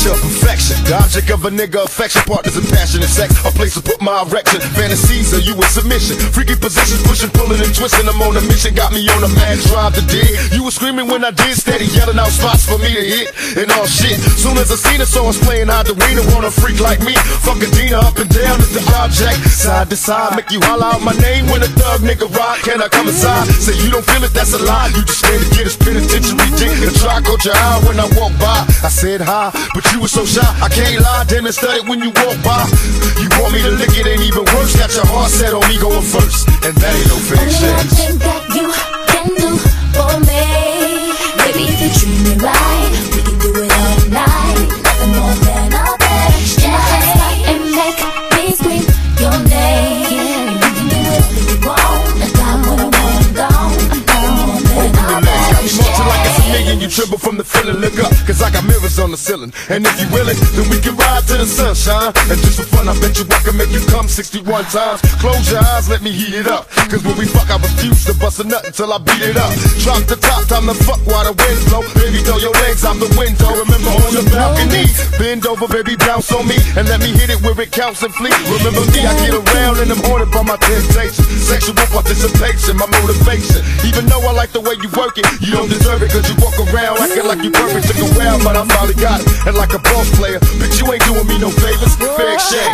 picture of perfection. The object of a nigga affection, partners in passion and sex. A place to put my erection. Fantasies are you in submission. Freaky positions, pushing, pulling and twisting. I'm on a mission, got me on a mad drive to dig. You were screaming when I did, steady yelling out spots for me to hit. And all shit. Soon as I seen it, so I was playing hard to win. Want a freak like me. Fuck a Dina up and down is the object. Side to side, make you holler out my name when a thug nigga ride. Can I come inside? Say you don't feel it, that's a lie. You just scared to get his penitentiary dick. And try caught your eye when I walk by. I said hi, but you were so shy. I can't lie, damn it, studied when you walk by. You want me to lick it, ain't even worse. Got your heart set on me going first, and that ain't no fair exchange. Thing that you can do for me, baby, if you treat me right, we can do it all night. Nothing more than a fair exchange. And make me scream your name. You can do it if you want, and I wanna want down. Nothing more than a fair exchange. Like it's a million, you tremble from the feeling. Look up, cause I got mirrors on the ceiling. And if you willing, then we can ride to the sunshine. And just for fun, I bet you I can make you come 61 times. Close your eyes, let me heat it up. Cause when we fuck, I refuse to bust a nut until I beat it up. Drop the top, time to fuck while the wind blow. Baby, throw your legs out the window. Remember on the balcony, bend over, baby, bounce on me. And let me hit it where it counts and flee. Remember me, I get around and I'm haunted by my temptation. Sexual participation, my motivation. Even though I like the way you work it, you don't deserve it. Cause you walk around acting like you perfect. Took a while, but I finally got it. And like a boss player, bitch, you ain't doing me no favors. Fair exchange.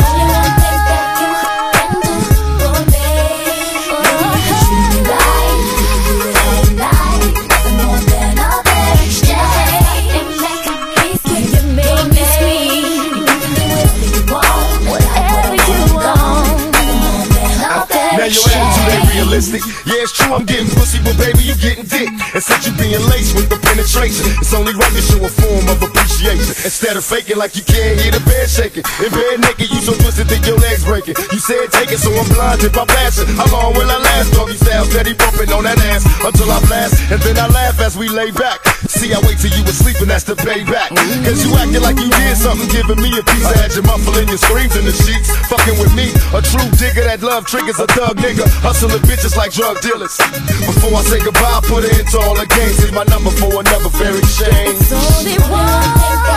Now your attitude ain't realistic. Yeah, it's true, I'm getting pussy, but baby, you getting dick. And since you being laced with the penetration, it's only right to show a form of appreciation. Instead of faking like you can't hear the bed shaking. In bed naked, you so twisted that your legs breaking. You said take it, so I'm blinded by passion. How long will I last? Doggy style, steady bumping on that ass until I blast. And then I laugh as we lay back. See, I wait till you was sleeping, that's the payback. Cause you acting like you did something, giving me a piece. I had you muffling your screams in the sheets. Fucking with me, a true digger that love triggers a thug nigga. Hustling bitches like drug dealers. Before I say goodbye, put it into all the games. Here's my number for another fair exchange. It's only one.